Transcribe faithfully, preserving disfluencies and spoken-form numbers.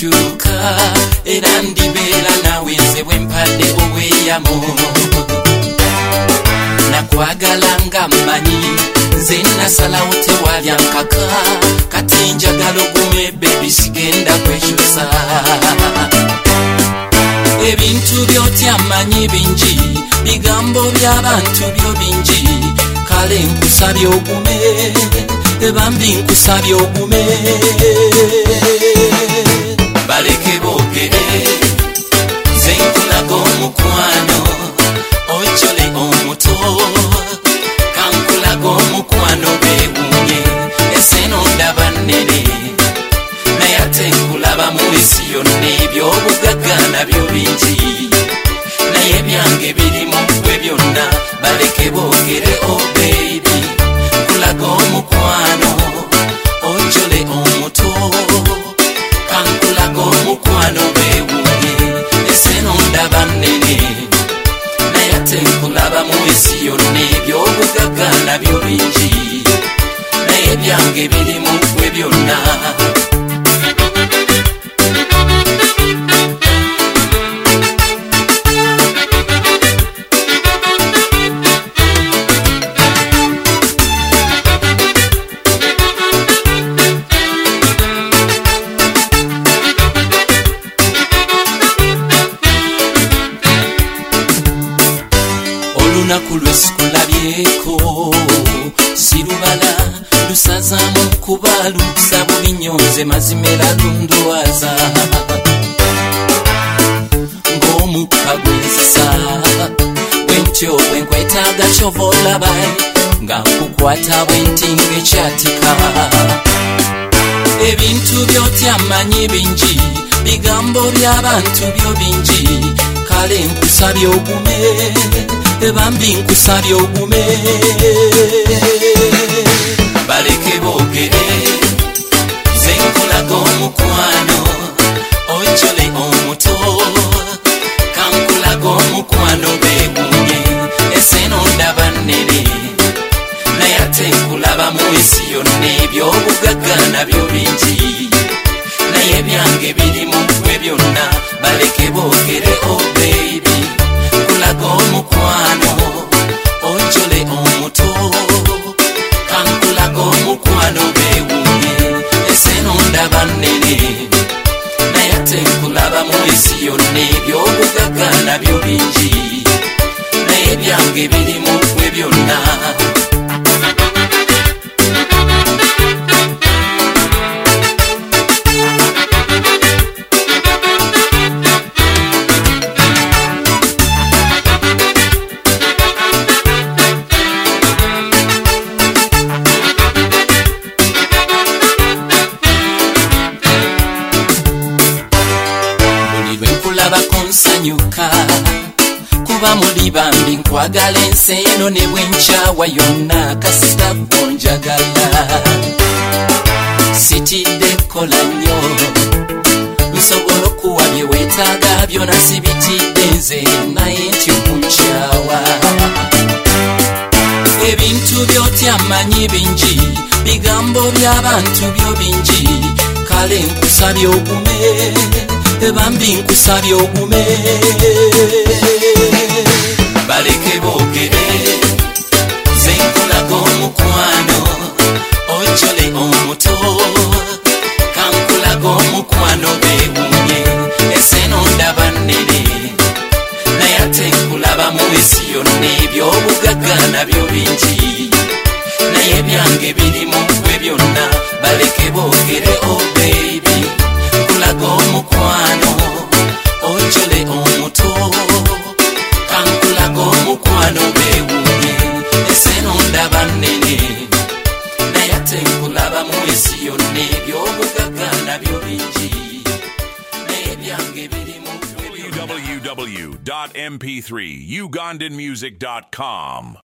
bikyuka era ndibeera nawe nze bwe mpadde obweyamo nakwagala nga mmanyi nze nasalawo tewalya nkaka kati njagala ogume bebi sigenda kwekyusa ebintu byotya mmanyi bingi bigambo by'abantu byo bingi kale nkusabye ogume bambi nkusabye ogume baleke boogere nze nkulaga omukwano ojole omuto kankulaga omukwano beewuunye eseno ndaba nnene naye ate nkulaba mu nsi yonna ebyobugagga nabyo bingi naye byange birimu bwe byonna baleke boogere oh baby nkulaga omukwano ojole omuto kankulaga omukwano beewuunye eseno ndaba nnene naye ate nkulaba mu nsi yonna ebyobugagga nabyo bingi naye byange birimu bwe byonna olunaku lwesikulabyeko sirubala lusazaamu kuba lukisa bubinyonze mazimera lundwaza ng'omukka gwenzisa bwentyo bwenkwetaaga kyova olabaye nga nkukwata bwenti ng'ekyatika ebintu byotya mmanyi bingi bigambo by'abantu byo bingi kale nkusabye ogume bambi nkusabye ogume baleke boogere nze nkulaga omukwano ojole omuto kankulaga omukwano beewuunye eseno ndaba nnene naye ate nkulaba mu nsi yonna ebyobugagga nabyo bingi naye byange birimu bwe byonna baleke boogere oh baby nkulaga omukwano ojole omuto kankulaga omukwano beewuunye eseno ndaba nnene naye ate nkulaba mu nsi yonna ebyobugagga nabyo bingi naye byange birimu bwe byonna nsanyuka kuba muli bambi nkwagala ensi eno ne bwenkyawa yonna kasita bonjagala sitidde kola nnyo nsobola okuwa bye weetaaga byonna sibitidde nze naye nti okunkyawa ebintu byotya mmanyi bingi bigambo by'abantu byo bingi kale nkusabye ogume bambi nkusabye ogume baleke boogere nze nkulaga omukwano ojole omuto kankulaga omukwano beewuunye eseno ndaba nnene naye ate nkulaba mu nsi yonna ebyobugagga nabyo bingi naye byange birimu bwe byonna baleke boogere oh baby nkulaga omukwano ojole omuto kankulaga omukwano beewuunye eseno ndaba nnene naye ate nkulaba mu nsi yonna ebyobugagga nabyo bingi naye byange birimu w w w dot m p three ugandan music dot com